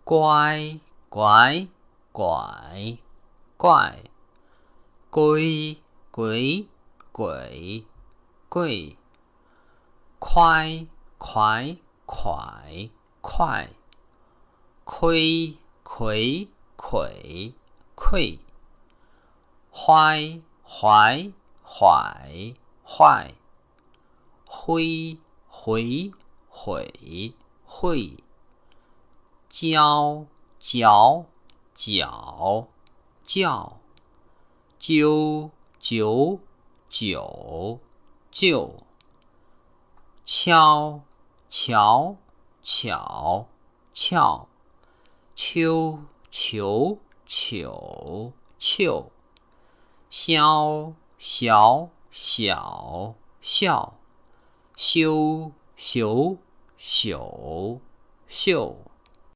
乖乖拐怪，鬼鬼鬼鬼，快快快快，亏亏亏亏，坏坏坏坏，灰灰毁会，教教教教，揪揪揪揪，敲敲巧巧，秋球球球，消消小笑，羞羞羞羞。